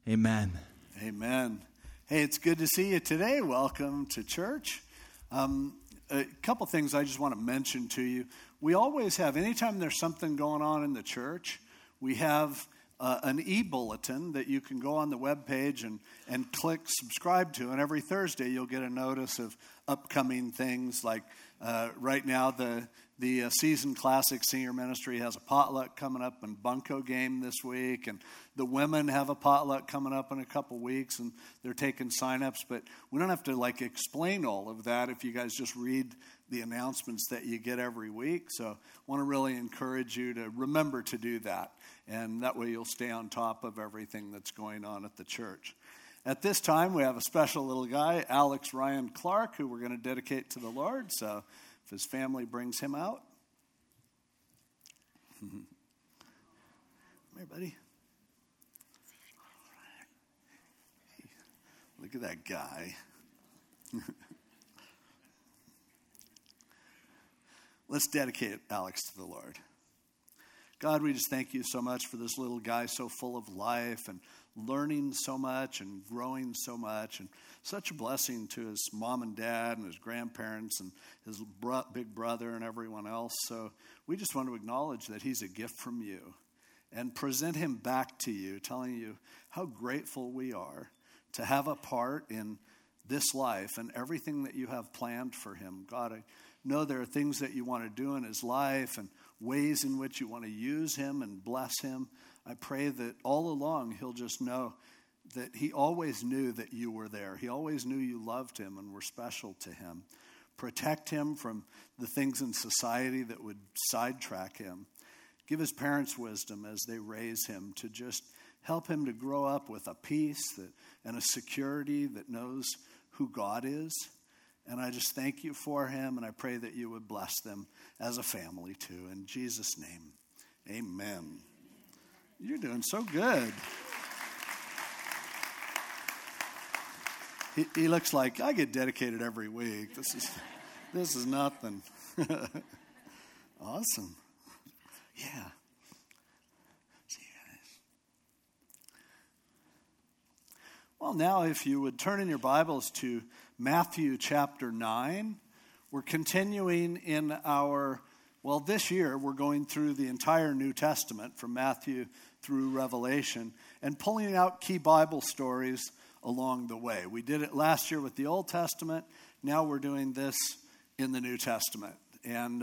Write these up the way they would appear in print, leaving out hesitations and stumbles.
Amen. Amen. Hey, it's good to see you today. Welcome to church. A couple things I just want to mention to you. We always have, anytime there's something going on in the church, we have an e-bulletin that you can go on the webpage and click subscribe to. And every Thursday you'll get a notice of upcoming things. Like right now the Season Classic Senior Ministry has a potluck coming up and Bunko game this week. And the women have a potluck coming up in a couple weeks and they're taking sign-ups. But we don't have to explain all of that if you guys just read the announcements that you get every week. So I want to really encourage you to remember to do that. And that way you'll stay on top of everything that's going on at the church. At this time, we have a special little guy, Alex Ryan Clark, who we're going to dedicate to the Lord. So if his family brings him out. Come here, buddy. Hey, look at that guy. Let's dedicate Alex to the Lord. God, we just thank you so much for this little guy so full of life and learning so much and growing so much, and such a blessing to his mom and dad and his grandparents and his big brother and everyone else. So we just want to acknowledge that he's a gift from you and present him back to you, telling you how grateful we are to have a part in this life and everything that you have planned for him. God, I know there are things that you want to do in his life and ways in which you want to use him and bless him. I pray that all along he'll just know that he always knew that you were there. He always knew you loved him and were special to him. Protect him from the things in society that would sidetrack him. Give his parents wisdom as they raise him to just help him to grow up with a peace and a security that knows who God is. And I just thank you for him, and I pray that you would bless them as a family too. In Jesus' name, amen. You're doing so good. He looks like I get dedicated every week. This is nothing. Awesome. Yeah. See you guys. Well, now if you would turn in your Bibles to Matthew chapter 9. We're continuing in this year we're going through the entire New Testament from Matthew through Revelation and pulling out key Bible stories along the way. We did it last year with the Old Testament. Now we're doing this in the New Testament. And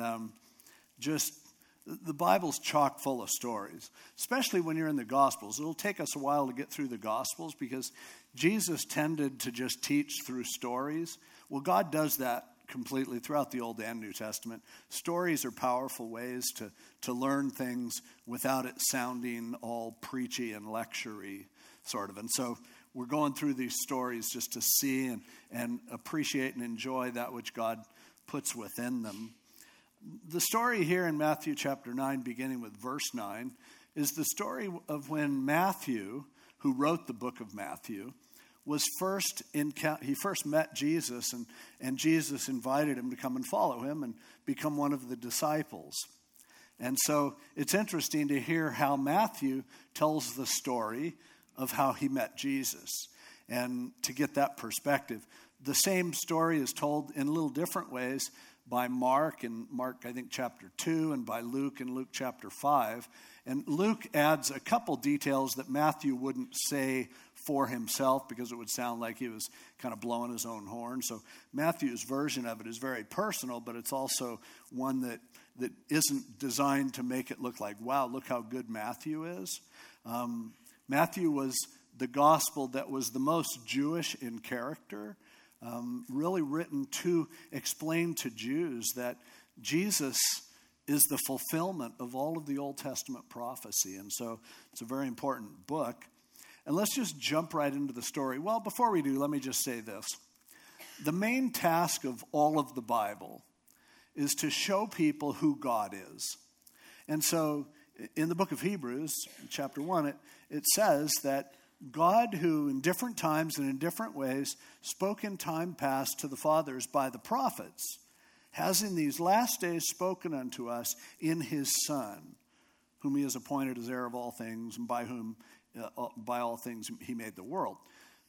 the Bible's chock full of stories, especially when you're in the Gospels. It'll take us a while to get through the Gospels because Jesus tended to just teach through stories. Well, God does that completely throughout the Old and New Testament. Stories are powerful ways to learn things without it sounding all preachy and lecture-y, sort of. And so we're going through these stories just to see and appreciate and enjoy that which God puts within them. The story here in Matthew chapter 9, beginning with verse 9, is the story of when Matthew, who wrote the book of Matthew, he first met Jesus, and Jesus invited him to come and follow him and become one of the disciples. And so it's interesting to hear how Matthew tells the story of how he met Jesus and to get that perspective. The same story is told in a little different ways by Mark in Mark, I think, chapter 2, and by Luke in Luke chapter 5. And Luke adds a couple details that Matthew wouldn't say for himself because it would sound like he was kind of blowing his own horn. So Matthew's version of it is very personal, but it's also one that isn't designed to make it look like, wow, look how good Matthew is. Matthew was the gospel that was the most Jewish in character. Really written to explain to Jews that Jesus is the fulfillment of all of the Old Testament prophecy. And so it's a very important book. And let's just jump right into the story. Well, before we do, let me just say this. The main task of all of the Bible is to show people who God is. And so in the book of Hebrews, chapter 1, it says that God, who in different times and in different ways spoke in time past to the fathers by the prophets, has in these last days spoken unto us in his Son, whom he has appointed as heir of all things, and by whom by all things he made the world.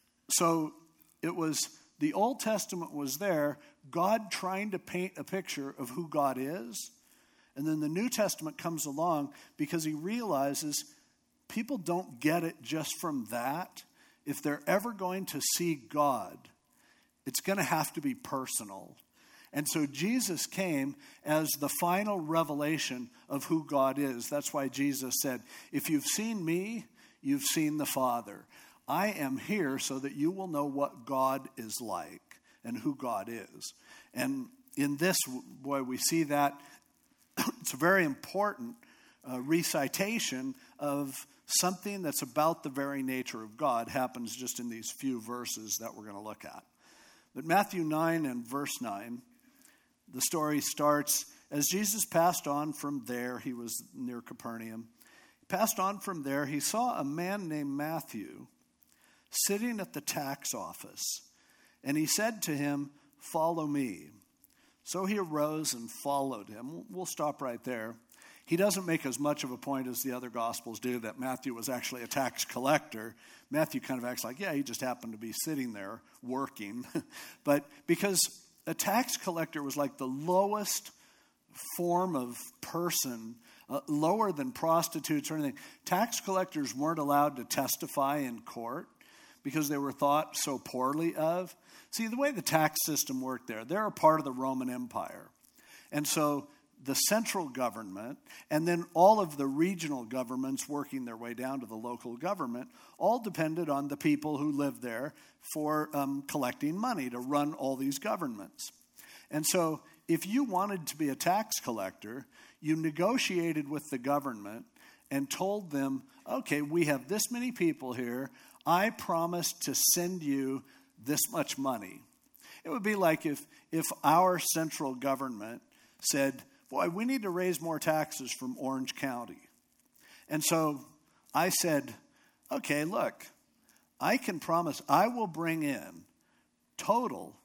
So it was, the Old Testament was there, God trying to paint a picture of who God is. And then the New Testament comes along because he realizes people don't get it just from that. If they're ever going to see God, it's going to have to be personal. And so Jesus came as the final revelation of who God is. That's why Jesus said, if you've seen me, you've seen the Father. I am here so that you will know what God is like and who God is. And in this, boy, we see that it's a very important recitation of something that's about the very nature of God, happens just in these few verses that we're going to look at. But Matthew 9 and verse 9, the story starts, as Jesus passed on from there, he was near Capernaum. He passed on from there, he saw a man named Matthew sitting at the tax office. And he said to him, "Follow me." So he arose and followed him. We'll stop right there. He doesn't make as much of a point as the other Gospels do that Matthew was actually a tax collector. Matthew kind of acts like, yeah, he just happened to be sitting there working. But because a tax collector was like the lowest form of person, lower than prostitutes or anything. Tax collectors weren't allowed to testify in court because they were thought so poorly of. See, the way the tax system worked there, they're a part of the Roman Empire. And so the central government and then all of the regional governments working their way down to the local government all depended on the people who lived there for collecting money to run all these governments. And so if you wanted to be a tax collector, you negotiated with the government and told them, okay, we have this many people here. I promise to send you this much money. It would be like if our central government said, boy, we need to raise more taxes from Orange County. And so I said, okay, look, I can promise I will bring in total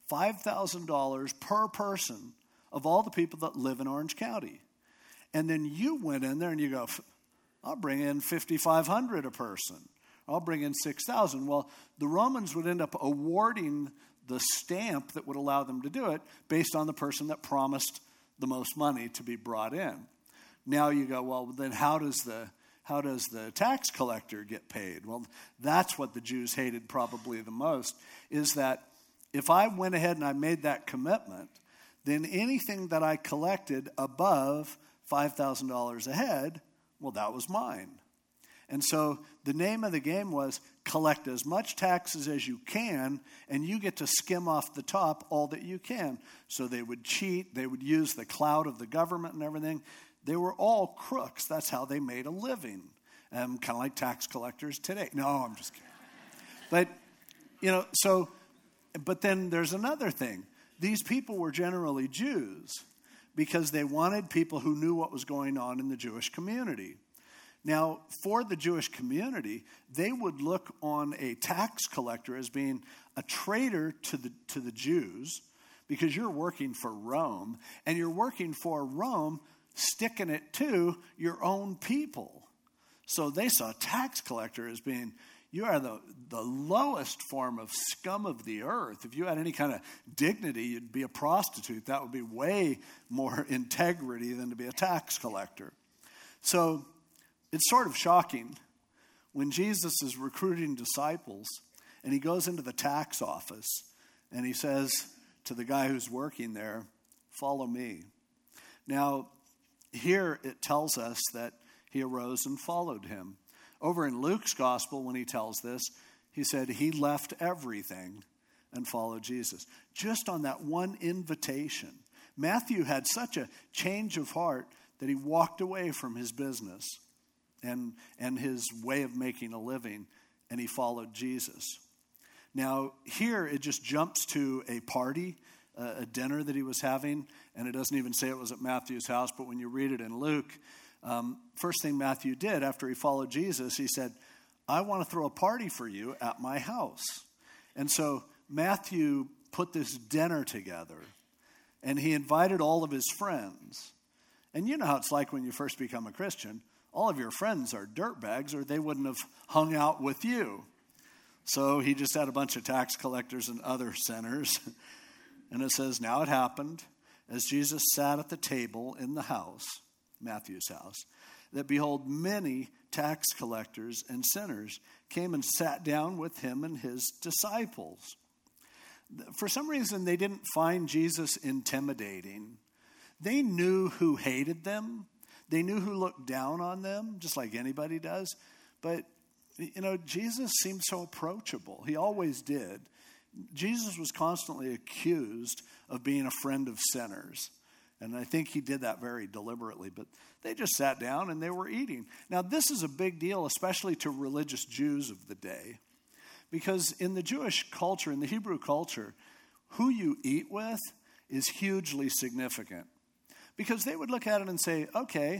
$5,000 per person of all the people that live in Orange County. And then you went in there and you go, I'll bring in $5,500 a person. I'll bring in $6,000. Well, the Romans would end up awarding the stamp that would allow them to do it based on the person that promised the most money to be brought in. Now you go, well, then how does the tax collector get paid? Well, that's what the Jews hated probably the most, is that if I went ahead and I made that commitment, then anything that I collected above $5,000 a head, well, that was mine. And so the name of the game was collect as much taxes as you can, and you get to skim off the top all that you can. So they would cheat. They would use the clout of the government and everything. They were all crooks. That's how they made a living, kind of like tax collectors today. No, I'm just kidding. But, but then there's another thing. These people were generally Jews because they wanted people who knew what was going on in the Jewish community. Now, for the Jewish community, they would look on a tax collector as being a traitor to the Jews because you're working for Rome, and you're working for Rome sticking it to your own people. So they saw a tax collector as being, you are the lowest form of scum of the earth. If you had any kind of dignity, you'd be a prostitute. That would be way more integrity than to be a tax collector. So it's sort of shocking when Jesus is recruiting disciples and he goes into the tax office and he says to the guy who's working there, "Follow me." Now, here it tells us that he arose and followed him. Over in Luke's gospel, when he tells this, he said he left everything and followed Jesus. Just on that one invitation. Matthew had such a change of heart that he walked away from his business and his way of making a living, and he followed Jesus. Now, here it just jumps to a party, a dinner that he was having, and it doesn't even say it was at Matthew's house, but when you read it in Luke, first thing Matthew did after he followed Jesus, he said, I want to throw a party for you at my house. And so Matthew put this dinner together, and he invited all of his friends. And you know how it's like when you first become a Christian. all of your friends are dirtbags or they wouldn't have hung out with you. So he just had a bunch of tax collectors and other sinners. And it says, now it happened, as Jesus sat at the table in the house, Matthew's house, that behold, many tax collectors and sinners came and sat down with him and his disciples. For some reason, they didn't find Jesus intimidating. They knew who hated them. They knew who looked down on them, just like anybody does. But, Jesus seemed so approachable. He always did. Jesus was constantly accused of being a friend of sinners. And I think he did that very deliberately. But they just sat down and they were eating. Now, this is a big deal, especially to religious Jews of the day. Because in the Jewish culture, in the Hebrew culture, who you eat with is hugely significant. Because they would look at it and say, okay,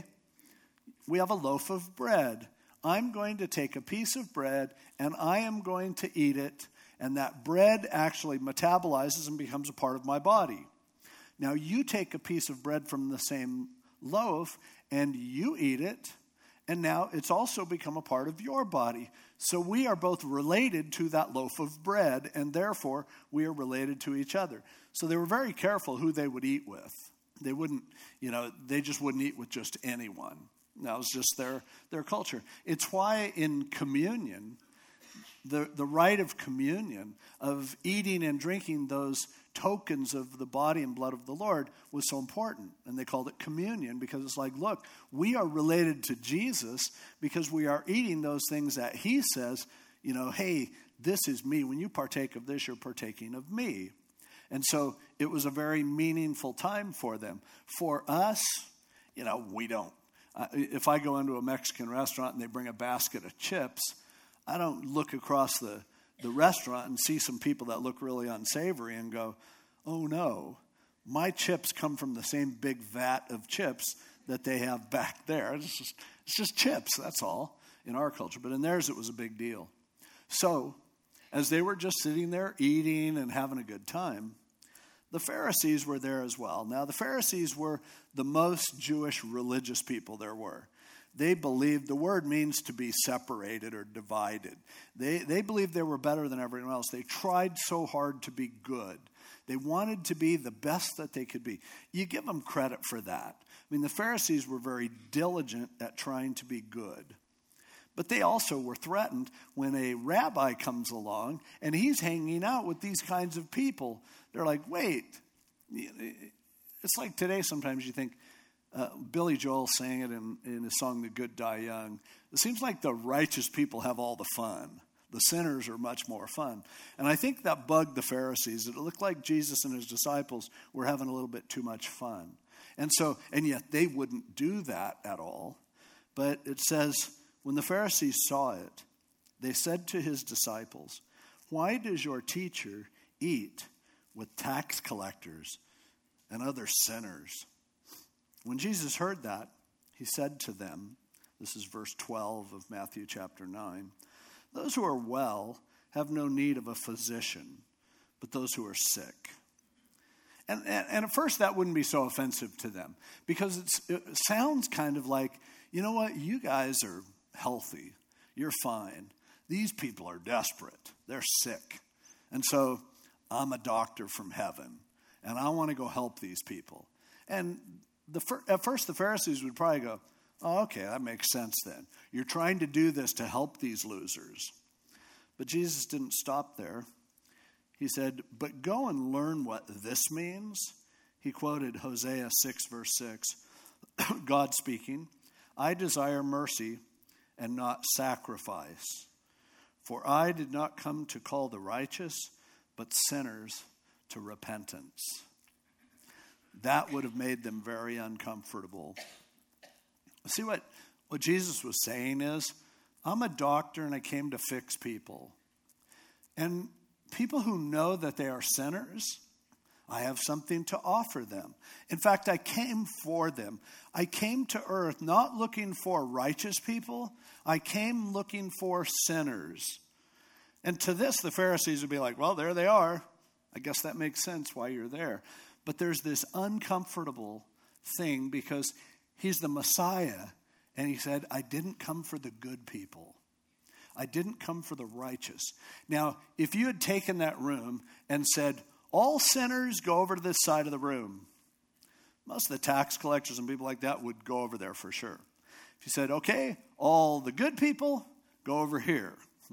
we have a loaf of bread. I'm going to take a piece of bread and I am going to eat it. And that bread actually metabolizes and becomes a part of my body. Now you take a piece of bread from the same loaf and you eat it. And now it's also become a part of your body. So we are both related to that loaf of bread, and therefore we are related to each other. So they were very careful who they would eat with. They wouldn't, they just wouldn't eat with just anyone. That was just their culture. It's why in communion, the rite of communion, of eating and drinking those tokens of the body and blood of the Lord was so important. And they called it communion because it's like, look, we are related to Jesus because we are eating those things that he says, hey, this is me. When you partake of this, you're partaking of me. And so it was a very meaningful time for them. For us, we don't. If I go into a Mexican restaurant and they bring a basket of chips, I don't look across the restaurant and see some people that look really unsavory and go, oh no, my chips come from the same big vat of chips that they have back there. It's just chips, that's all, in our culture. But in theirs, it was a big deal. So, as they were just sitting there eating and having a good time, the Pharisees were there as well. Now, the Pharisees were the most Jewish religious people there were. They believed, the word means to be separated or divided. They believed they were better than everyone else. They tried so hard to be good. They wanted to be the best that they could be. You give them credit for that. I mean, the Pharisees were very diligent at trying to be good. But they also were threatened when a rabbi comes along and he's hanging out with these kinds of people. They're like, wait. It's like today sometimes you think, Billy Joel sang it in his song, The Good Die Young. It seems like the righteous people have all the fun. The sinners are much more fun. And I think that bugged the Pharisees. It looked like Jesus and his disciples were having a little bit too much fun. And yet they wouldn't do that at all. But it says, when the Pharisees saw it, they said to his disciples, why does your teacher eat with tax collectors and other sinners? When Jesus heard that, he said to them, this is verse 12 of Matthew chapter 9, those who are well have no need of a physician, but those who are sick. And at first that wouldn't be so offensive to them because it sounds kind of like, you know what, you guys are healthy, you're fine. These people are desperate, they're sick. And so I'm a doctor from heaven and I want to go help these people. And at first the Pharisees would probably go, oh, okay, that makes sense then. You're trying to do this to help these losers. But Jesus didn't stop there. He said, but go and learn what this means. He quoted Hosea 6, verse 6, God speaking, I desire mercy and not sacrifice. For I did not come to call the righteous, but sinners to repentance. That would have made them very uncomfortable. See what Jesus was saying is, I'm a doctor and I came to fix people. And people who know that they are sinners, I have something to offer them. In fact, I came for them. I came to earth not looking for righteous people. I came looking for sinners. And to this, the Pharisees would be like, well, there they are. I guess that makes sense why you're there. But there's this uncomfortable thing because he's the Messiah And he said, I didn't come for the good people. I didn't come for the righteous. Now, if you had taken that room and said, all sinners go over to this side of the room, most of the tax collectors and people like that would go over there for sure. If you said, okay, all the good people go over here,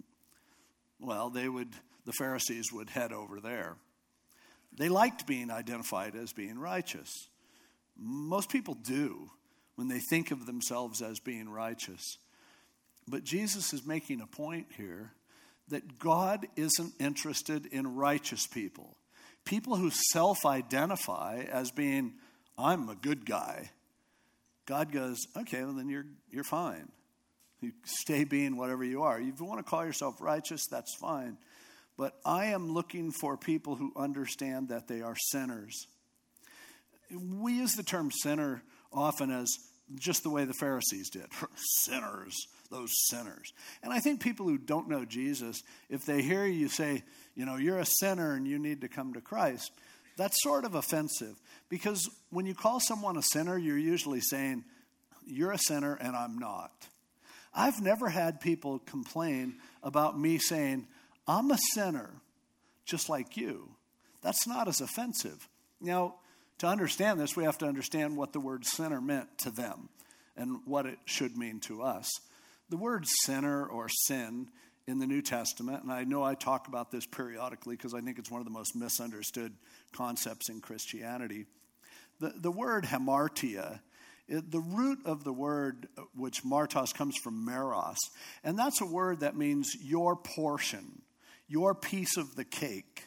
well, the Pharisees would head over there. They liked being identified as being righteous. Most people do when they think of themselves as being righteous. But Jesus is making a point here that God isn't interested in righteous people. People who self-identify as being, I'm a good guy. God goes, okay, well then you're fine. You stay being whatever you are. If you want to call yourself righteous, that's fine. But I am looking for people who understand that they are sinners. We use the term sinner often as just the way the Pharisees did. Sinners, those sinners. And I think people who don't know Jesus, if they hear you say, you're a sinner and you need to come to Christ, that's sort of offensive. Because when you call someone a sinner, you're usually saying, you're a sinner and I'm not. I've never had people complain about me saying, I'm a sinner, just like you. That's not as offensive. Now, to understand this, we have to understand what the word sinner meant to them and what it should mean to us. The word sinner or sin in the New Testament, and I know I talk about this periodically because I think it's one of the most misunderstood concepts in Christianity. The word hamartia, the root of the word, which martos comes from meros, and that's a word that means your portion, your piece of the cake.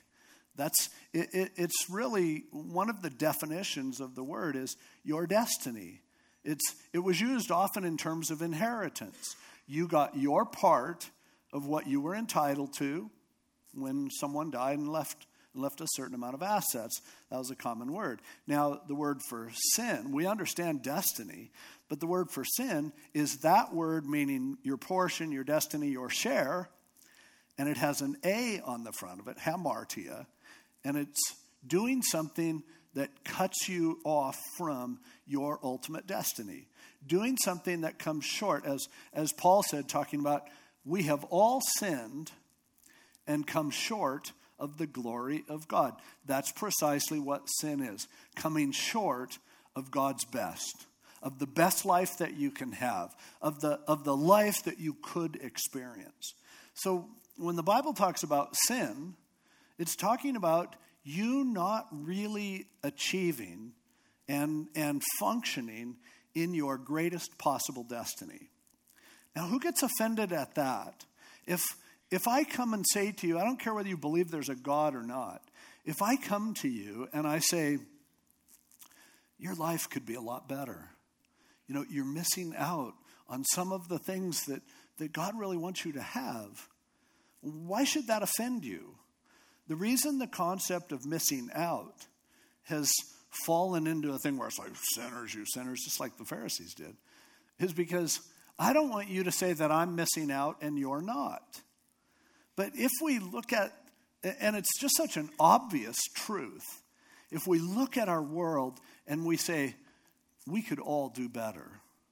It's really one of the definitions of the word is your destiny. It was used often in terms of inheritance. You got your part of what you were entitled to when someone died and left a certain amount of assets. That was a common word. Now, the word for sin, we understand destiny, but the word for sin is that word meaning your portion, your destiny, your share, and it has an A on the front of it, hamartia, and it's doing something that cuts you off from your ultimate destiny. Doing something that comes short, as Paul said, talking about, we have all sinned and come short of the glory of God. That's precisely what sin is, coming short of God's best, of the best life that you can have, of the life that you could experience. So when the Bible talks about sin, it's talking about you not really achieving and functioning in your greatest possible destiny. Now, who gets offended at that? If I come and say to you, I don't care whether you believe there's a God or not, if I come to you and I say, your life could be a lot better. You're missing out on some of the things that God really wants you to have. Why should that offend you? The reason the concept of missing out has fallen into a thing where it's like, sinners, you sinners, just like the Pharisees did, is because I don't want you to say that I'm missing out and you're not. But if we look at, and it's just such an obvious truth, if we look at our world and we say, we could all do better.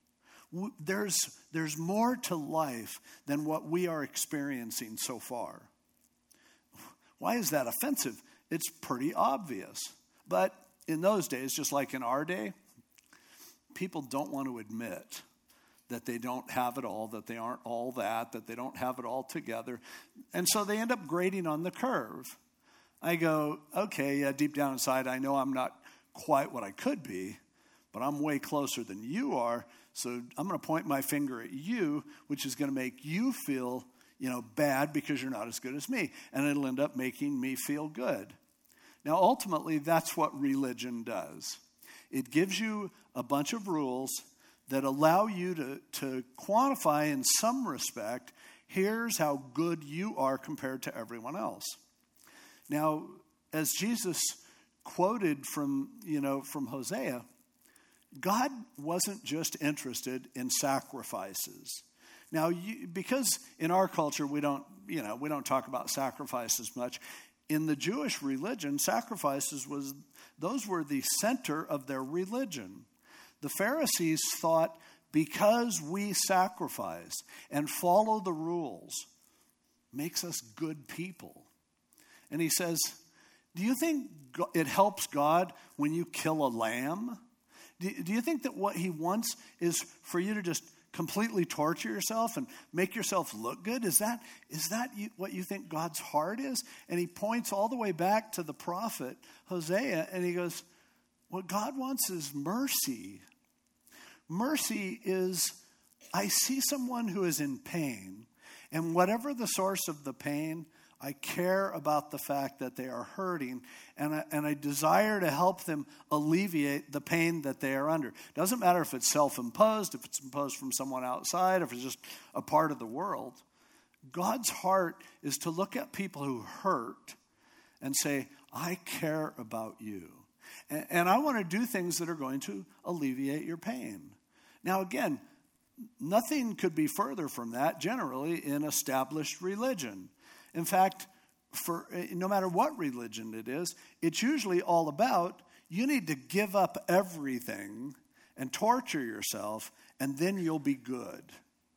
There's more to life than what we are experiencing so far. Why is that offensive? It's pretty obvious. But in those days, just like in our day, people don't want to admit that they don't have it all, that they aren't all that they don't have it all together. And so they end up grading on the curve. I go, okay, yeah, deep down inside, I know I'm not quite what I could be, but I'm way closer than you are. So I'm going to point my finger at you, which is going to make you feel, bad because you're not as good as me. And it'll end up making me feel good. Now, ultimately, that's what religion does. It gives you a bunch of rules that allow you to quantify in some respect, here's how good you are compared to everyone else. Now, as Jesus quoted from Hosea, God wasn't just interested in sacrifices. Now, because in our culture we don't talk about sacrifices much. In the Jewish religion, sacrifices were the center of their religion. The Pharisees thought because we sacrifice and follow the rules, makes us good people. And he says, do you think it helps God when you kill a lamb? Do you think that what he wants is for you to just completely torture yourself and make yourself look good? Is that what you think God's heart is? And he points all the way back to the prophet Hosea, and he goes, what God wants is mercy. Mercy is, I see someone who is in pain, and whatever the source of the pain, I care about the fact that they are hurting, and I desire to help them alleviate the pain that they are under. Doesn't matter if it's self-imposed, if it's imposed from someone outside, if it's just a part of the world. God's heart is to look at people who hurt and say, I care about you. And I want to do things that are going to alleviate your pain. Now again, nothing could be further from that generally in established religion. In fact, no matter what religion it is, it's usually all about you need to give up everything and torture yourself, and then you'll be good.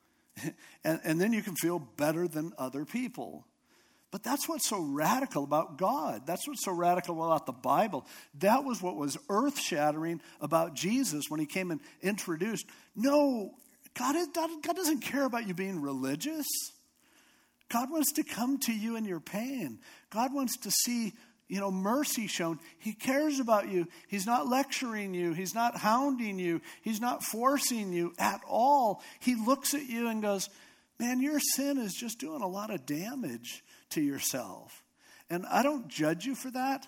and then you can feel better than other people. But that's what's so radical about God. That's what's so radical about the Bible. That was what was earth-shattering about Jesus when he came and introduced. No, God doesn't care about you being religious. God wants to come to you in your pain. God wants to see, mercy shown. He cares about you. He's not lecturing you. He's not hounding you. He's not forcing you at all. He looks at you and goes, man, your sin is just doing a lot of damage to yourself. And I don't judge you for that.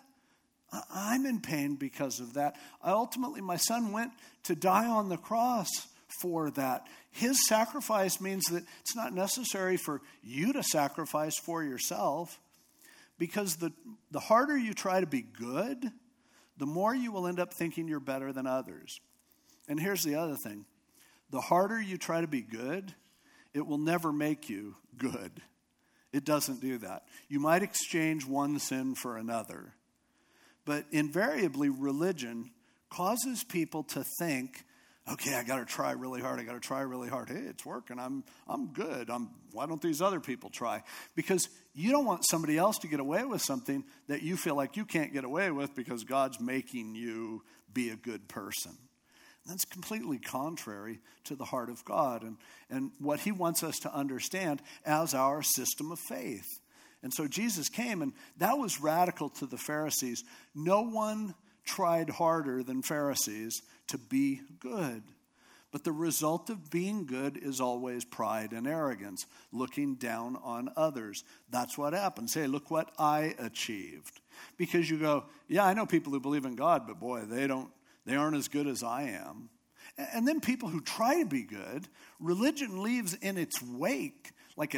I'm in pain because of that. Ultimately, my son went to die on the cross for that. His sacrifice means that it's not necessary for you to sacrifice for yourself, because the harder you try to be good, the more you will end up thinking you're better than others. And here's the other thing. The harder you try to be good, it will never make you good. It doesn't do that. You might exchange one sin for another. But invariably, religion causes people to think, okay, I got to try really hard. Hey, it's working. I'm good. Why don't these other people try? Because you don't want somebody else to get away with something that you feel like you can't get away with because God's making you be a good person. That's completely contrary to the heart of God and what he wants us to understand as our system of faith. And so Jesus came, and that was radical to the Pharisees. No one tried harder than Pharisees to be good. But the result of being good is always pride and arrogance, looking down on others. That's what happens. Hey, look what I achieved. Because you go, yeah, I know people who believe in God, but boy, they aren't as good as I am. And then people who try to be good, religion leaves in its wake like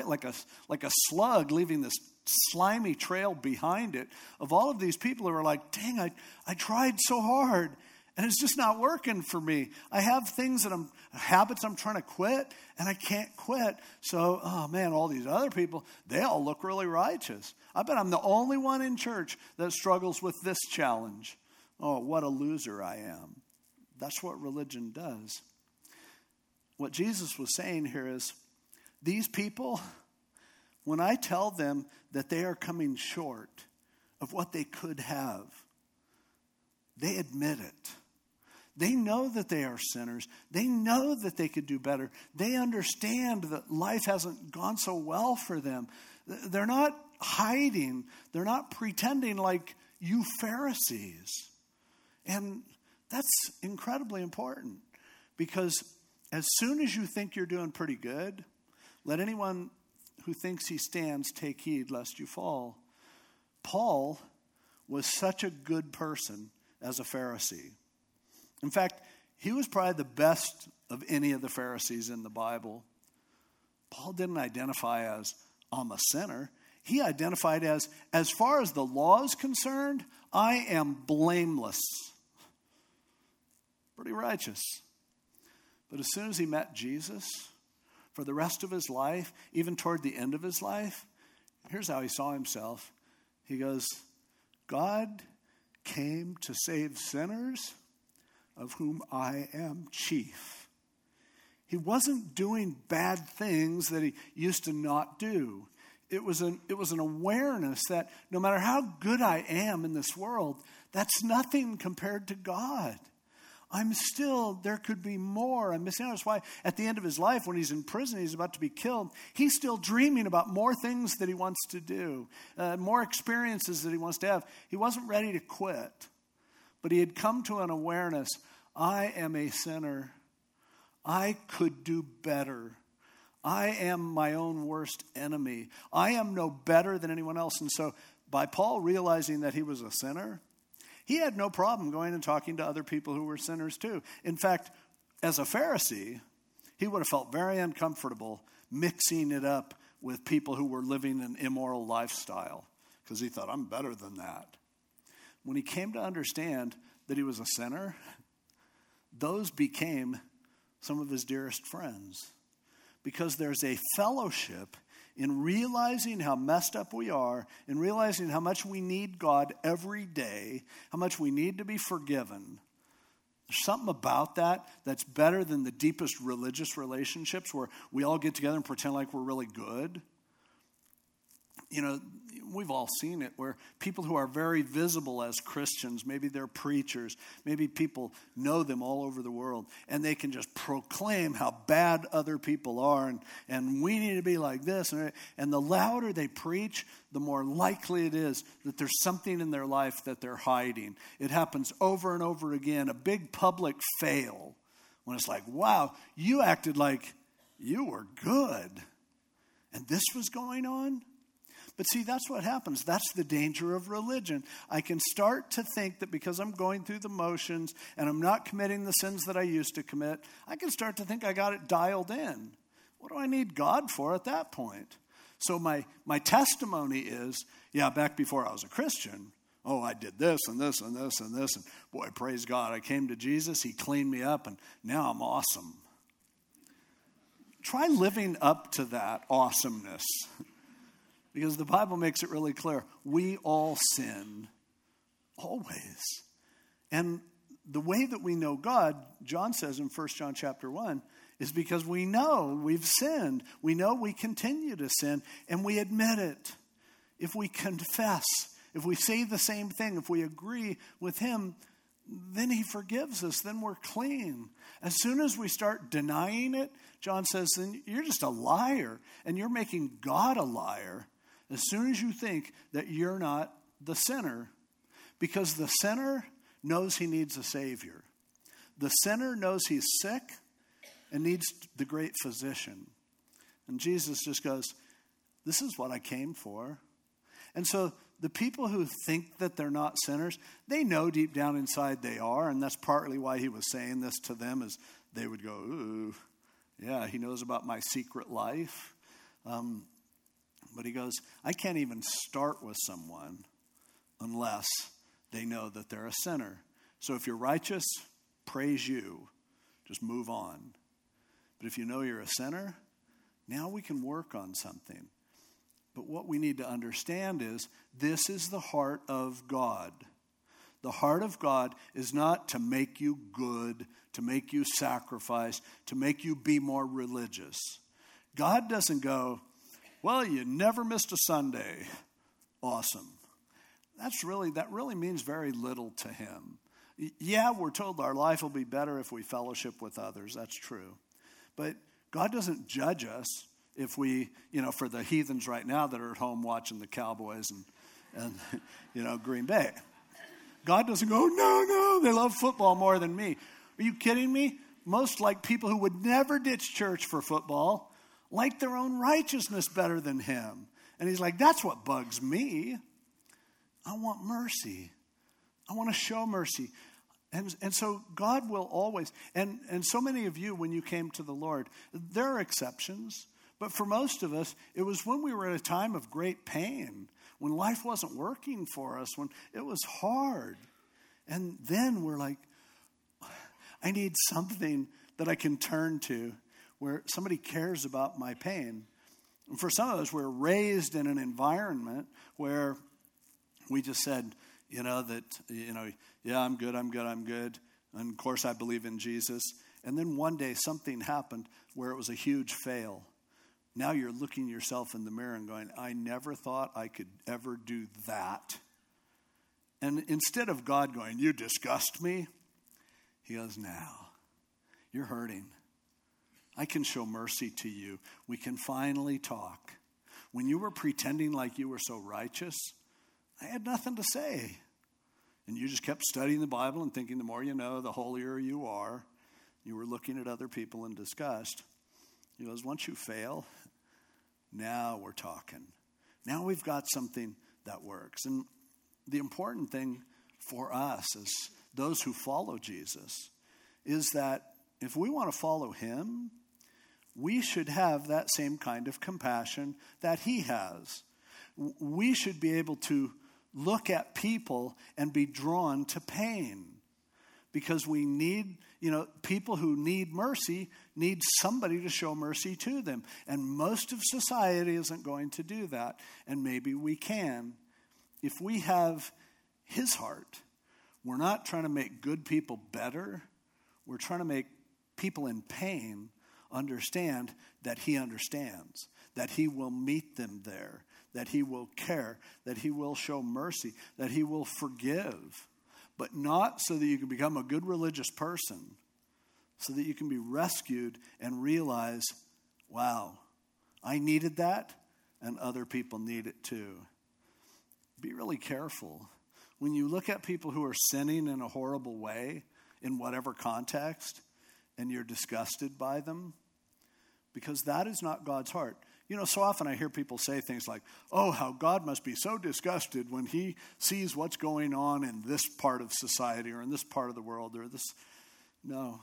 a slug leaving this slimy trail behind it of all of these people who are like, dang, I tried so hard and it's just not working for me. I have things habits I'm trying to quit and I can't quit. So, oh man, all these other people, they all look really righteous. I bet I'm the only one in church that struggles with this challenge. Oh, what a loser I am. That's what religion does. What Jesus was saying here is, these people, when I tell them that they are coming short of what they could have, they admit it. They know that they are sinners. They know that they could do better. They understand that life hasn't gone so well for them. They're not hiding. They're not pretending like you Pharisees. And that's incredibly important, because as soon as you think you're doing pretty good, let anyone who thinks he stands take heed lest you fall. Paul was such a good person as a Pharisee. In fact, he was probably the best of any of the Pharisees in the Bible. Paul didn't identify as, I'm a sinner. He identified as far as the law is concerned, I am blameless. Pretty righteous. But as soon as he met Jesus, for the rest of his life, even toward the end of his life, here's how he saw himself. He goes, God came to save sinners, of whom I am chief. He wasn't doing bad things that he used to not do. It was an awareness that no matter how good I am in this world, that's nothing compared to God. There could be more. I'm missing out. That's why at the end of his life, when he's in prison, he's about to be killed, he's still dreaming about more things that he wants to do, more experiences that he wants to have. He wasn't ready to quit, but he had come to an awareness, I am a sinner. I could do better. I am my own worst enemy. I am no better than anyone else. And so by Paul realizing that he was a sinner, he had no problem going and talking to other people who were sinners too. In fact, as a Pharisee, he would have felt very uncomfortable mixing it up with people who were living an immoral lifestyle because he thought, I'm better than that. When he came to understand that he was a sinner, those became some of his dearest friends, because there's a fellowship in realizing how messed up we are, in realizing how much we need God every day, how much we need to be forgiven. There's something about that that's better than the deepest religious relationships where we all get together and pretend like we're really good. You know, we've all seen it where people who are very visible as Christians, maybe they're preachers, maybe people know them all over the world, and they can just proclaim how bad other people are, and we need to be like this. And the louder they preach, the more likely it is that there's something in their life that they're hiding. It happens over and over again, a big public fail, when it's like, wow, you acted like you were good, and this was going on? But see, that's what happens. That's the danger of religion. I can start to think that because I'm going through the motions and I'm not committing the sins that I used to commit, I can start to think I got it dialed in. What do I need God for at that point? So my testimony is, yeah, back before I was a Christian, I did this and this and this and this. And boy, praise God, I came to Jesus. He cleaned me up and now I'm awesome. Try living up to that awesomeness. Because the Bible makes it really clear. We all sin, always. And the way that we know God, John says in 1 John chapter 1, is because we know we've sinned. We know we continue to sin, and we admit it. If we confess, if we say the same thing, if we agree with him, then he forgives us. Then we're clean. As soon as we start denying it, John says, then you're just a liar, and you're making God a liar. As soon as you think that you're not the sinner, because the sinner knows he needs a Savior. The sinner knows he's sick and needs the great physician. And Jesus just goes, this is what I came for. And so the people who think that they're not sinners, they know deep down inside they are, and that's partly why he was saying this to them, is they would go, ooh, yeah, he knows about my secret life. But he goes, I can't even start with someone unless they know that they're a sinner. So if you're righteous, praise you. Just move on. But if you know you're a sinner, now we can work on something. But what we need to understand is this is the heart of God. The heart of God is not to make you good, to make you sacrifice, to make you be more religious. God doesn't go, well, you never missed a Sunday. Awesome. That really means very little to him. Yeah, we're told our life will be better if we fellowship with others. That's true. But God doesn't judge us if we, for the heathens right now that are at home watching the Cowboys and Green Bay. God doesn't go, no, they love football more than me. Are you kidding me? Most people who would never ditch church for football like their own righteousness better than him. And he's like, that's what bugs me. I want mercy. I want to show mercy. And so God will always, and so many of you, when you came to the Lord, there are exceptions. But for most of us, it was when we were at a time of great pain, when life wasn't working for us, when it was hard. And then we're like, I need something that I can turn to where somebody cares about my pain. And for some of us, we're raised in an environment where we just said, yeah, I'm good. And of course I believe in Jesus. And then one day something happened where it was a huge fail. Now you're looking yourself in the mirror and going, I never thought I could ever do that. And instead of God going, you disgust me, he goes, now you're hurting. I can show mercy to you. We can finally talk. When you were pretending like you were so righteous, I had nothing to say. And you just kept studying the Bible and thinking the more you know, the holier you are. You were looking at other people in disgust. He goes, once you fail, now we're talking. Now we've got something that works. And the important thing for us as those who follow Jesus is that if we want to follow him, we should have that same kind of compassion that he has. We should be able to look at people and be drawn to pain because we need, people who need mercy need somebody to show mercy to them. And most of society isn't going to do that. And maybe we can. If we have his heart, we're not trying to make good people better. We're trying to make people in pain understand that he understands, that he will meet them there, that he will care, that he will show mercy, that he will forgive, but not so that you can become a good religious person, so that you can be rescued and realize, wow, I needed that and other people need it too. Be really careful. When you look at people who are sinning in a horrible way, in whatever context, and you're disgusted by them, because that is not God's heart. So often I hear people say things like, oh, how God must be so disgusted when he sees what's going on in this part of society or in this part of the world or this. No.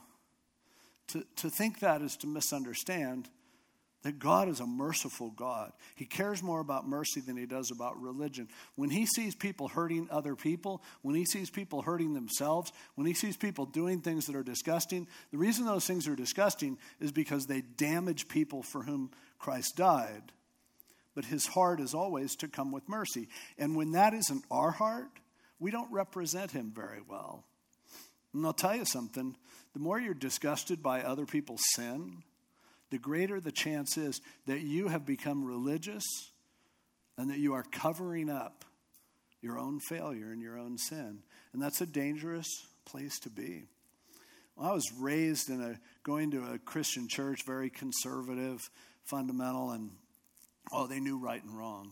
To think that is to misunderstand that God is a merciful God. He cares more about mercy than he does about religion. When he sees people hurting other people, when he sees people hurting themselves, when he sees people doing things that are disgusting, the reason those things are disgusting is because they damage people for whom Christ died. But his heart is always to come with mercy. And when that isn't our heart, we don't represent him very well. And I'll tell you something, the more you're disgusted by other people's sin, the greater the chance is that you have become religious and that you are covering up your own failure and your own sin. And that's a dangerous place to be. Well, I was raised going to a Christian church, very conservative, fundamental, and they knew right and wrong.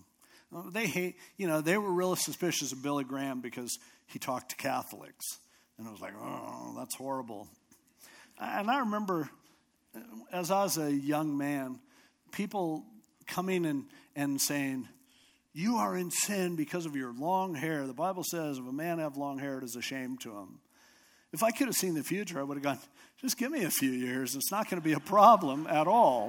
They were really suspicious of Billy Graham because he talked to Catholics. And I was like, oh, that's horrible. And I remember, as I was a young man, people coming and saying, you are in sin because of your long hair. The Bible says if a man have long hair, it is a shame to him. If I could have seen the future, I would have gone, just give me a few years. It's not going to be a problem at all.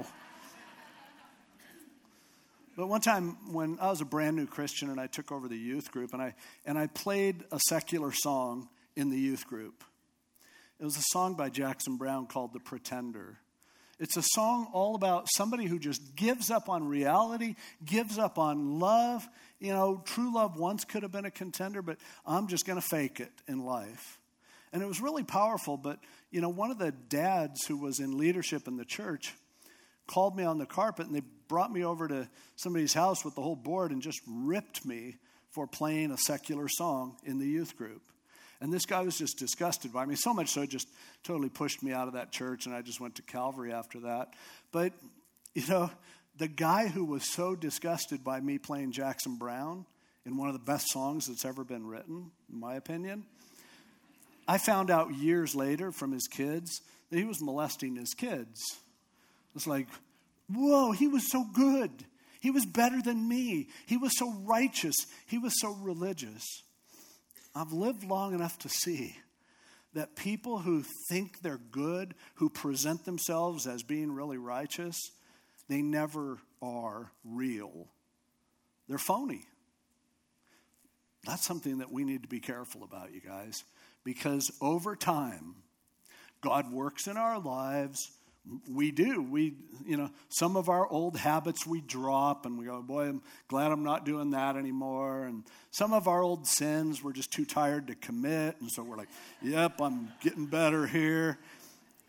But one time when I was a brand new Christian and I took over the youth group and I played a secular song in the youth group. It was a song by Jackson Browne called The Pretender. It's a song all about somebody who just gives up on reality, gives up on love. True love once could have been a contender, but I'm just going to fake it in life. And it was really powerful, but, one of the dads who was in leadership in the church called me on the carpet, and they brought me over to somebody's house with the whole board and just ripped me for playing a secular song in the youth group. And this guy was just disgusted by me, so much so it just totally pushed me out of that church, and I just went to Calvary after that. But, the guy who was so disgusted by me playing Jackson Browne in one of the best songs that's ever been written, in my opinion, I found out years later from his kids that he was molesting his kids. It's like, whoa, he was so good. He was better than me. He was so righteous. He was so religious. I've lived long enough to see that people who think they're good, who present themselves as being really righteous, they never are real. They're phony. That's something that we need to be careful about, you guys, because over time, God works in our lives. We do. Some of our old habits we drop and we go, boy, I'm glad I'm not doing that anymore. And some of our old sins we're just too tired to commit. And so we're like, yep, I'm getting better here.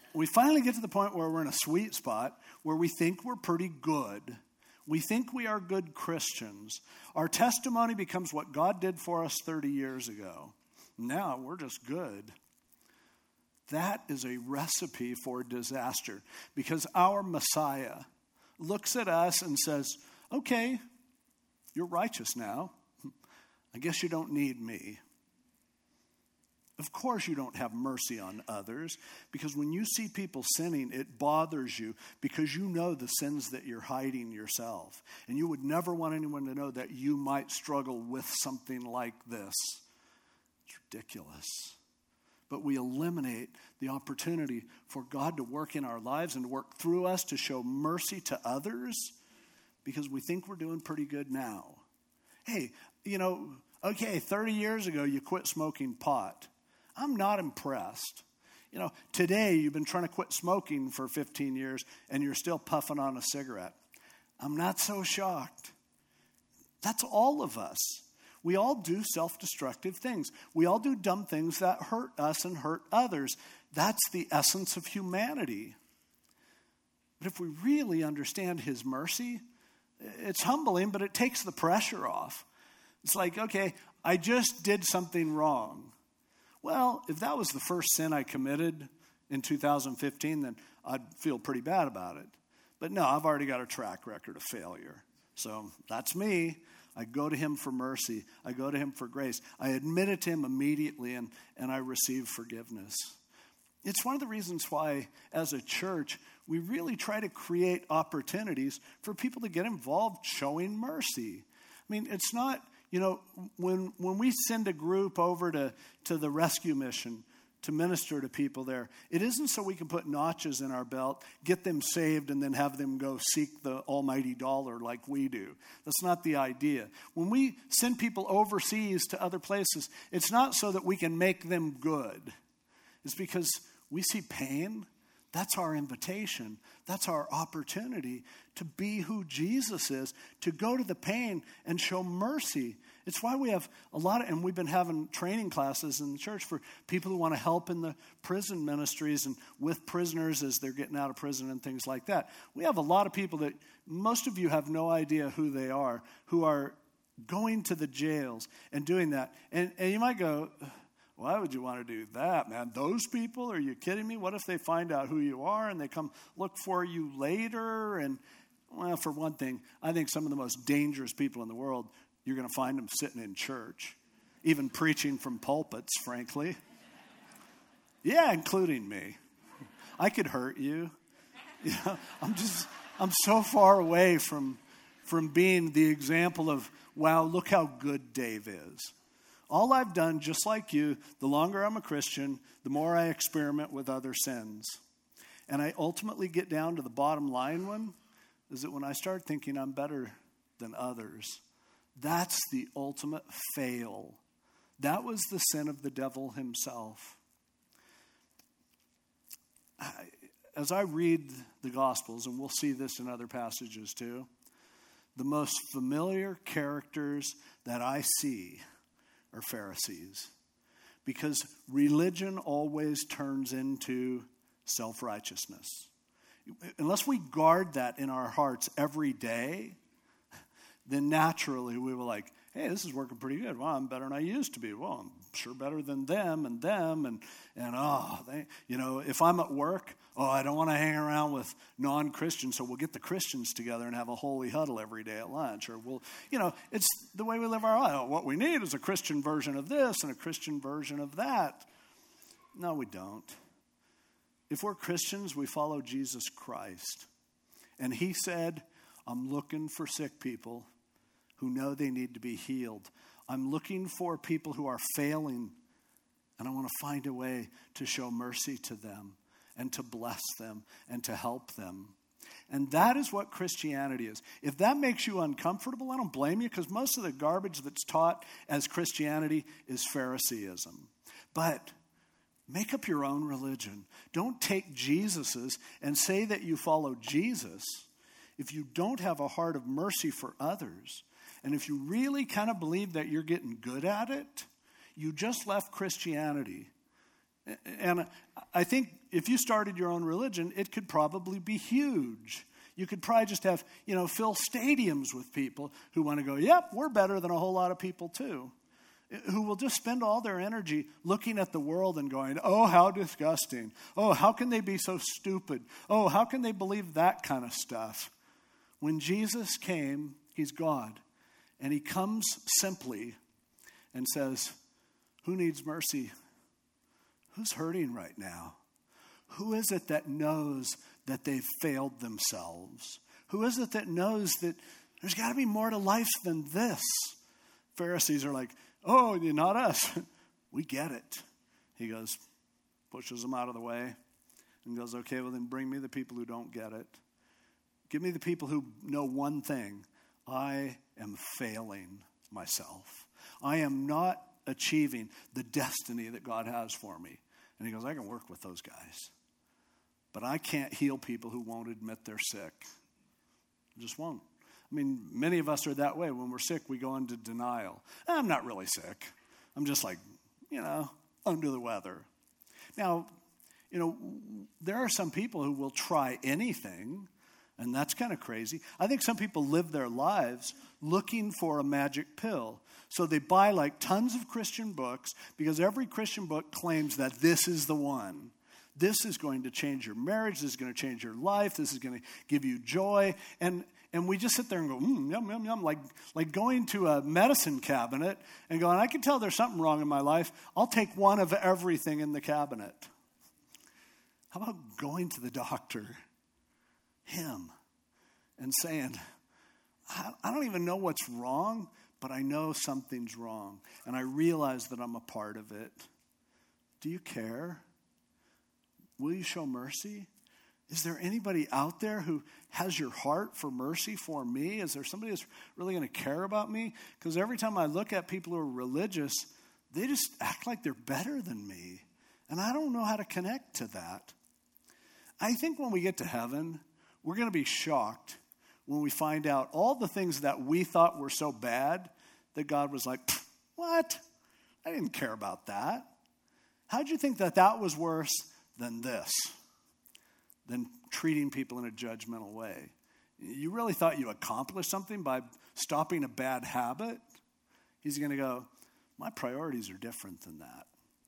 we finally get to the point where we're in a sweet spot where we think we're pretty good. We think we are good Christians. Our testimony becomes what God did for us 30 years ago. Now we're just good. That is a recipe for disaster because our Messiah looks at us and says, okay, you're righteous now. I guess you don't need me. Of course you don't have mercy on others because when you see people sinning, it bothers you because you know the sins that you're hiding yourself. And you would never want anyone to know that you might struggle with something like this. It's ridiculous. But we eliminate the opportunity for God to work in our lives and to work through us to show mercy to others because we think we're doing pretty good now. Hey, okay, 30 years ago you quit smoking pot. I'm not impressed. Today you've been trying to quit smoking for 15 years and you're still puffing on a cigarette. I'm not so shocked. That's all of us. We all do self-destructive things. We all do dumb things that hurt us and hurt others. That's the essence of humanity. But if we really understand his mercy, it's humbling, but it takes the pressure off. It's like, okay, I just did something wrong. Well, if that was the first sin I committed in 2015, then I'd feel pretty bad about it. But no, I've already got a track record of failure. So that's me. I go to him for mercy. I go to him for grace. I admit it to him immediately, and I receive forgiveness. It's one of the reasons why, as a church, we really try to create opportunities for people to get involved showing mercy. I mean, it's not, when we send a group over to the rescue mission to minister to people there, it isn't so we can put notches in our belt, get them saved, and then have them go seek the almighty dollar like we do. That's not the idea. When we send people overseas to other places, it's not so that we can make them good. It's because we see pain. That's our invitation. That's our opportunity to be who Jesus is, to go to the pain and show mercy. It's why we have and we've been having training classes in the church for people who want to help in the prison ministries and with prisoners as they're getting out of prison and things like that. We have a lot of people that most of you have no idea who they are, who are going to the jails and doing that. And you might go, why would you want to do that, man? Those people? Are you kidding me? What if they find out who you are and they come look for you later? And, well, for one thing, I think some of the most dangerous people in the world, you're going to find them sitting in church, even preaching from pulpits, frankly. Yeah, including me. I could hurt you. I'm so far away from being the example of, wow, look how good Dave is. All I've done, just like you, the longer I'm a Christian, the more I experiment with other sins. And I ultimately get down to the bottom line one, is that when I start thinking I'm better than others, that's the ultimate fail. That was the sin of the devil himself. As I read the Gospels, and we'll see this in other passages too, the most familiar characters that I see are Pharisees, because religion always turns into self-righteousness. Unless we guard that in our hearts every day, then naturally we will like, hey, this is working pretty good. Well, I'm better than I used to be. Well, I'm sure better than them. And if I'm at work, I don't want to hang around with non-Christians, so we'll get the Christians together and have a holy huddle every day at lunch. Or it's the way we live our life. What we need is a Christian version of this and a Christian version of that. No, we don't. If we're Christians, we follow Jesus Christ. And he said, I'm looking for sick people who know they need to be healed. I'm looking for people who are failing, and I want to find a way to show mercy to them and to bless them and to help them. And that is what Christianity is. If that makes you uncomfortable, I don't blame you, because most of the garbage that's taught as Christianity is Phariseeism. But make up your own religion. Don't take Jesus's and say that you follow Jesus if you don't have a heart of mercy for others. And if you really kind of believe that you're getting good at it, you just left Christianity. And I think if you started your own religion, it could probably be huge. You could probably just have, fill stadiums with people who want to go, yep, we're better than a whole lot of people too. Who will just spend all their energy looking at the world and going, oh, how disgusting. Oh, how can they be so stupid? Oh, how can they believe that kind of stuff? When Jesus came, he's God. And he comes simply and says, who needs mercy? Who's hurting right now? Who is it that knows that they've failed themselves? Who is it that knows that there's got to be more to life than this? Pharisees are like, oh, not us. We get it. He goes, pushes them out of the way and goes, okay, well then bring me the people who don't get it. Give me the people who know one thing. I am failing myself. I am not achieving the destiny that God has for me. And he goes, I can work with those guys. But I can't heal people who won't admit they're sick. Just won't. I mean, many of us are that way. When we're sick, we go into denial. I'm not really sick. I'm just like, under the weather. Now, there are some people who will try anything, and that's kind of crazy. I think some people live their lives looking for a magic pill. So they buy like tons of Christian books because every Christian book claims that this is the one. This is going to change your marriage. This is going to change your life. This is going to give you joy. And we just sit there and go, yum, yum, yum, like going to a medicine cabinet and going, I can tell there's something wrong in my life. I'll take one of everything in the cabinet. How about going to the doctor, him, and saying, I don't even know what's wrong, but I know something's wrong. And I realize that I'm a part of it. Do you care? Will you show mercy? Is there anybody out there who has your heart for mercy for me? Is there somebody that's really going to care about me? Because every time I look at people who are religious, they just act like they're better than me. And I don't know how to connect to that. I think when we get to heaven, we're going to be shocked when we find out all the things that we thought were so bad that God was like, what? I didn't care about that. How'd you think that was worse than this? Than treating people in a judgmental way. You really thought you accomplished something by stopping a bad habit? He's going to go, my priorities are different than that.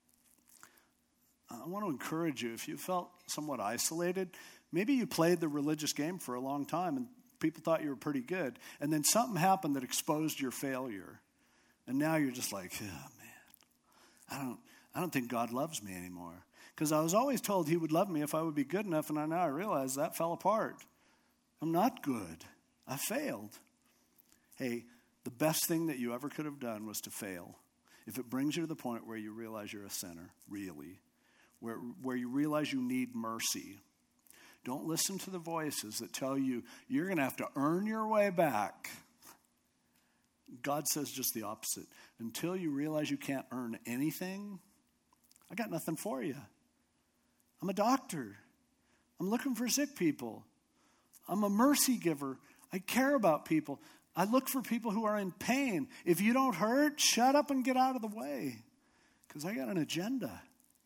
I want to encourage you, if you felt somewhat isolated, maybe you played the religious game for a long time and people thought you were pretty good, and then something happened that exposed your failure. And now you're just like, oh man, I don't think God loves me anymore. Because I was always told he would love me if I would be good enough, and now I realize that fell apart. I'm not good. I failed. Hey, the best thing that you ever could have done was to fail. If it brings you to the point where you realize you're a sinner, really, where you realize you need mercy, don't listen to the voices that tell you you're going to have to earn your way back. God says just the opposite. Until you realize you can't earn anything, I got nothing for you. I'm a doctor. I'm looking for sick people. I'm a mercy giver. I care about people. I look for people who are in pain. If you don't hurt, shut up and get out of the way. Because I got an agenda.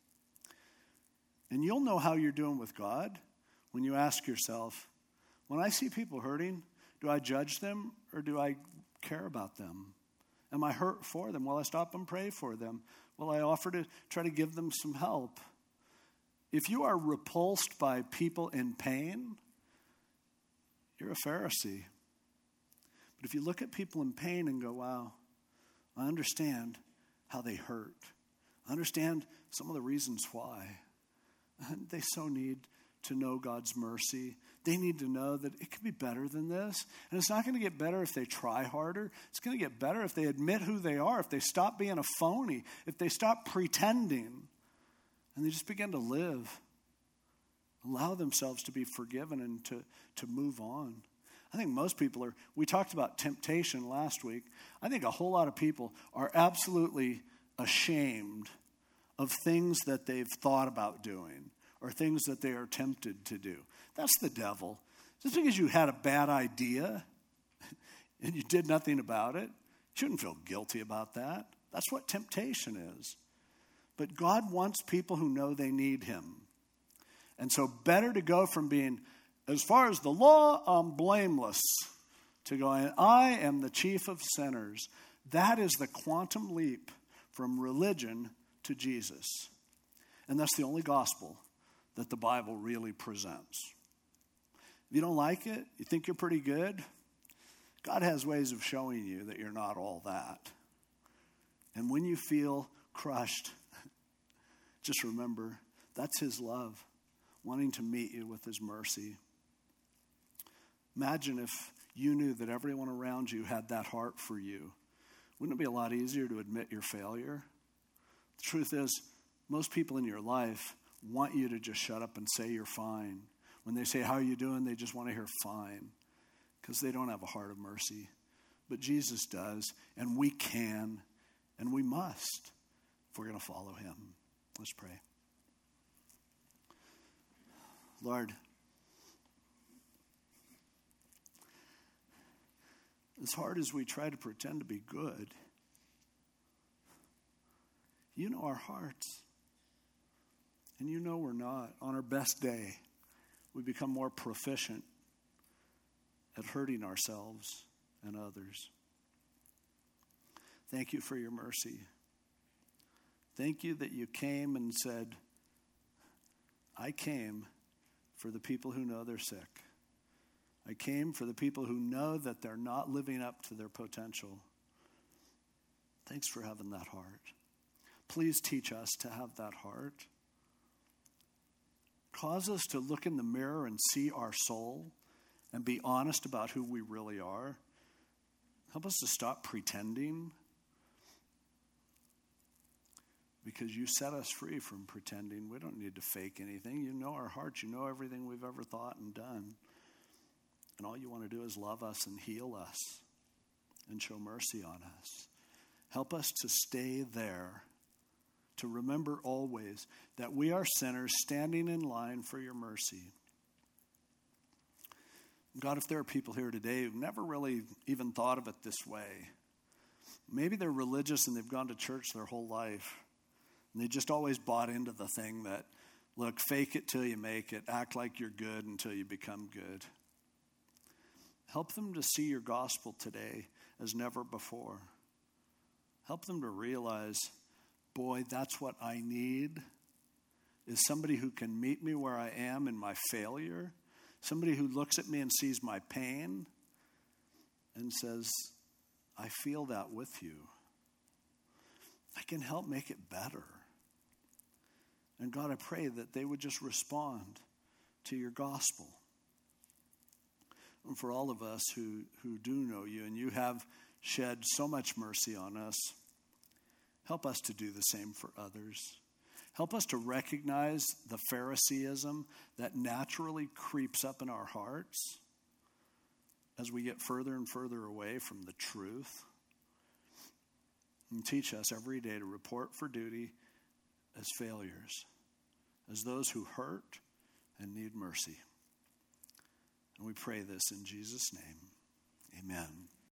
And you'll know how you're doing with God when you ask yourself, when I see people hurting, do I judge them or do I care about them? Am I hurt for them? Will I stop and pray for them? Will I offer to try to give them some help? If you are repulsed by people in pain, you're a Pharisee. But if you look at people in pain and go, wow, I understand how they hurt. I understand some of the reasons why. And they so need to know God's mercy. They need to know that it can be better than this. And it's not going to get better if they try harder. It's going to get better if they admit who they are, if they stop being a phony, if they stop pretending, and they just begin to live. Allow themselves to be forgiven and to move on. I think most people we talked about temptation last week. I think a whole lot of people are absolutely ashamed of things that they've thought about doing or things that they are tempted to do. That's the devil. Just because you had a bad idea and you did nothing about it, you shouldn't feel guilty about that. That's what temptation is. But God wants people who know they need him. And so better to go from being, as far as the law, I'm blameless, to going, I am the chief of sinners. That is the quantum leap from religion to Jesus. And that's the only gospel that the Bible really presents. If you don't like it, you think you're pretty good, God has ways of showing you that you're not all that. And when you feel crushed, just remember, that's his love, wanting to meet you with his mercy. Imagine if you knew that everyone around you had that heart for you. Wouldn't it be a lot easier to admit your failure? The truth is, most people in your life want you to just shut up and say you're fine. When they say, how are you doing? They just want to hear fine, because they don't have a heart of mercy. But Jesus does, and we can, and we must, if we're going to follow him. Let's pray. Lord, as hard as we try to pretend to be good, you know our hearts. And you know we're not. On our best day, we become more proficient at hurting ourselves and others. Thank you for your mercy. Thank you that you came and said, I came for the people who know they're sick. I came for the people who know that they're not living up to their potential. Thanks for having that heart. Please teach us to have that heart. Cause us to look in the mirror and see our soul and be honest about who we really are. Help us to stop pretending, because you set us free from pretending. We don't need to fake anything. You know our hearts. You know everything we've ever thought and done. And all you want to do is love us and heal us and show mercy on us. Help us to stay there, to remember always that we are sinners standing in line for your mercy. God, if there are people here today who've never really even thought of it this way, maybe they're religious and they've gone to church their whole life, and they just always bought into the thing that, look, fake it till you make it, act like you're good until you become good. Help them to see your gospel today as never before. Help them to realize, boy, that's what I need, is somebody who can meet me where I am in my failure, somebody who looks at me and sees my pain and says, I feel that with you. I can help make it better. And God, I pray that they would just respond to your gospel. And for all of us who do know you, and you have shed so much mercy on us, help us to do the same for others. Help us to recognize the Phariseeism that naturally creeps up in our hearts as we get further and further away from the truth. And teach us every day to report for duty as failures, as those who hurt and need mercy. And we pray this in Jesus' name. Amen.